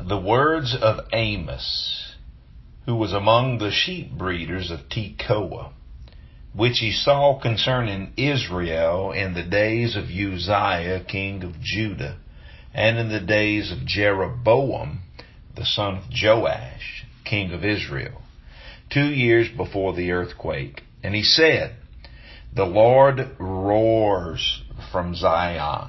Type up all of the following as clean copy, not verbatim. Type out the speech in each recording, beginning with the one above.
the words of Amos, who was among the sheep breeders of Tekoa, which he saw concerning Israel in the days of Uzziah, king of Judah, and in the days of Jeroboam, the son of Joash, king of Israel, 2 years before the earthquake. And he said, the Lord roars from Zion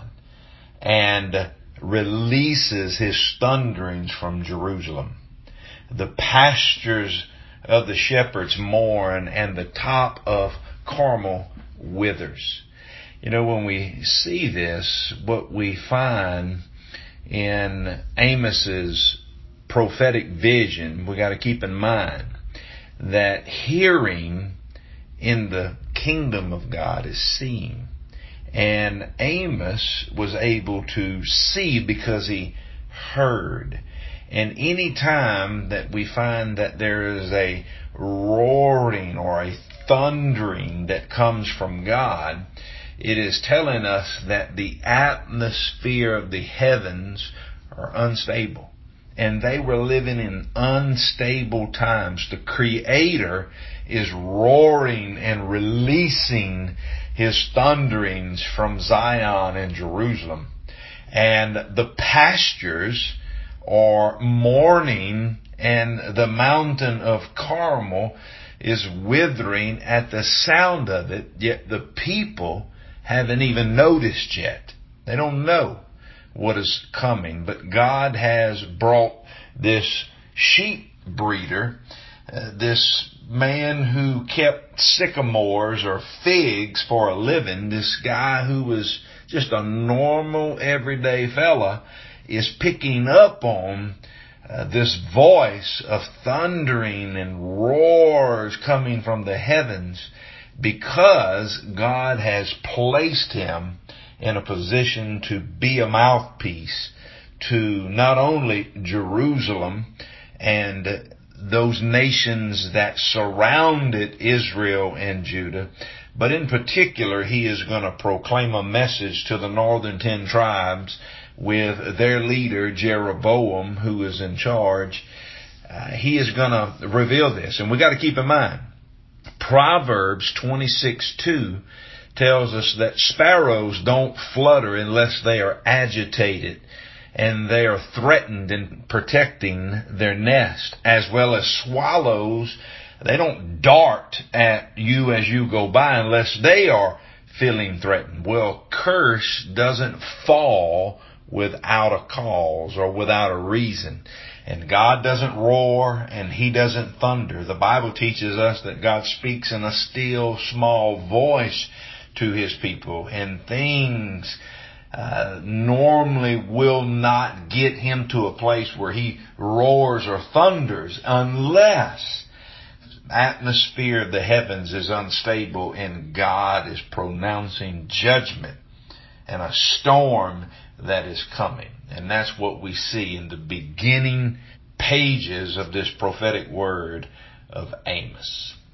and releases his thunderings from Jerusalem. The pastures of the shepherds mourn, and the top of Carmel withers. You know, when we see this, what we find in Amos's prophetic vision, we got to keep in mind that hearing in the kingdom of God is seeing. And Amos was able to see because he heard. And any time that we find that there is a roaring or a thundering that comes from God, it is telling us that the atmosphere of the heavens are unstable. And they were living in unstable times. The Creator is roaring and releasing his thunderings from Zion and Jerusalem. And the pastures are mourning, and the mountain of Carmel is withering at the sound of it, yet the people haven't even noticed yet. They don't know what is coming, but God has brought this sheep breeder, this man who kept sycamores or figs for a living, this guy who was just a normal everyday fella, is picking up on this voice of thundering and roars coming from the heavens, because God has placed him in a position to be a mouthpiece to not only Jerusalem and those nations that surrounded Israel and Judah, but in particular, he is going to proclaim a message to the northern 10 tribes with their leader, Jeroboam, who is in charge. He is going to reveal this. And we got to keep in mind, Proverbs 26:2 tells us that sparrows don't flutter unless they are agitated and they are threatened in protecting their nest, as well as swallows. They don't dart at you as you go by unless they are feeling threatened. Well, curse doesn't fall without a cause or without a reason. And God doesn't roar and he doesn't thunder. The Bible teaches us that God speaks in a still small voice to his people, and things normally will not get him to a place where he roars or thunders unless the atmosphere of the heavens is unstable and God is pronouncing judgment and a storm that is coming. And that's what we see in the beginning pages of this prophetic word of Amos.